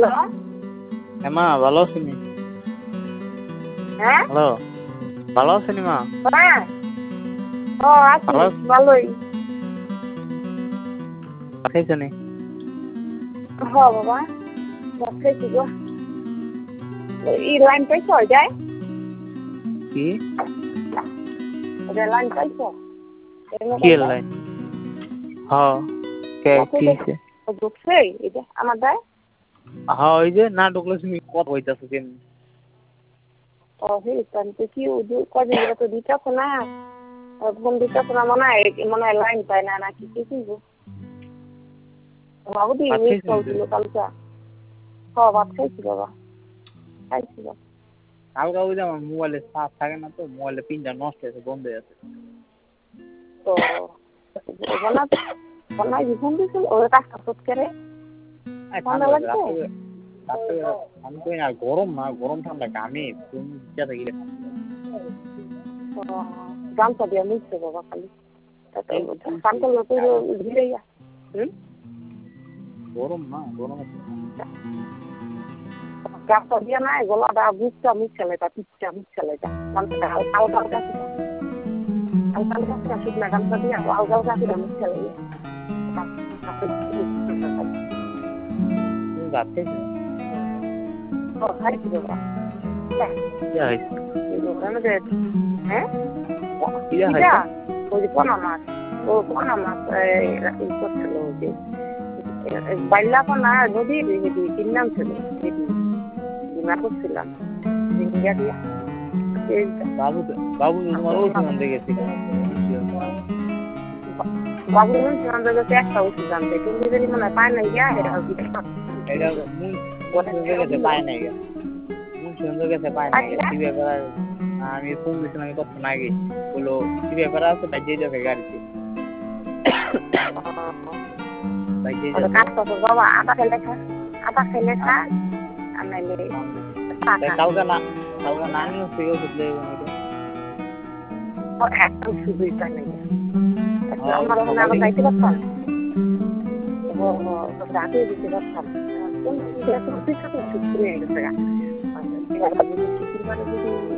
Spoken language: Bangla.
হ্যালো। মা ভালো আছেনি? হ্যাঁ হ্যালো, ভালো আছেনি মা? হ্যাঁ ও আছি ভালো ভালোই। খাইছনি? হ বাবা ভাত খাইছি গো। ই লাইন পাইছ যায় কি লাইন পাইছ এই কি মোবাইলটা লাইন? হ কে কি হইছে? ঢুকছে এটা আমার দায়। ওই যে না ঢুকলে তুমি কথা হইতাছো কেমনি? ও হেতান তো কি কদিন ধরে তো দিতেছ না, ফোন দিতেছ না, মনে হয় লাইন পায় না নাকি কি কিনবো বাবু দিয়ে ভাত মিস খাইছনি কল তুই? ছিল কালকে। ভাত খাইছি বাবা খাইছিল। কালকে ওই যে আমার মোবাইলে চার্জ থাকে না, তো মোবাইলে পিনটা নষ্ট হয়েছে, বন্ধ হয়ে আছে। তো বনাই ফোন দিছিল ওর কাজটা সত করে ঠান্ডা লাগছে। আমি কই না গরম না, গরম ঠান্ডা গামে তুমি ইচ্ছা থাকলে গামছা দিয়ে মুছছে বাবা খালি স্নান করলে তো ধীরে গরম না, গরম আছে। গামছা দিয়ে নাই গলাটা বুঝটা মুছছে লেটা পিঠটা মুছছে লেটা গামছাটা হালকা হালকা হালকা হালকা শুকনা গামছা দিয়ে হালকা হালকা করে মুছছে লেগে তুমি ভাত খাইছো? খাইছি বাবা। কিয়া খাইছো? হ্যাঁ কিয়া কিটা খাইছো? ওই যে পোনা মাছ, পোনা মাছ করছিল ওই যে বাইল্লা পোনা নদীর হেদি কিনলাম ছিল হেদি বিমা করছিলাম জিঙ্গা দিয়া বাবু তো তোমার ওষুধ আনতে গেছিল। বাবু মনে আমাদের কাছে একটা ওষুধ আনতে কিন্তু যদি মনে হয় পায় না গিয়া এটা মুন্সিগঞ্জের কাছে পায় নাই গা। মুন্সিগঞ্জের কাছে পায় নাই গা। আমি ফোন দিয়েছিলাম কতক্ষণ আগে, বললো সিবিআই পাড়া আছে, বাইরে যাবে গাড়িতে। বাইরে যাবে। বাবা আটা খেলে খা আর নাইলে কালকে না নিয়ে হচ্ছে ওষুধ লেগে গেল। একটা ওষুধই পায় না আমার ওখানে আবার যাইতে পারতাম রাতে দিতে পারতাম কোন ওষুধ করে গেছে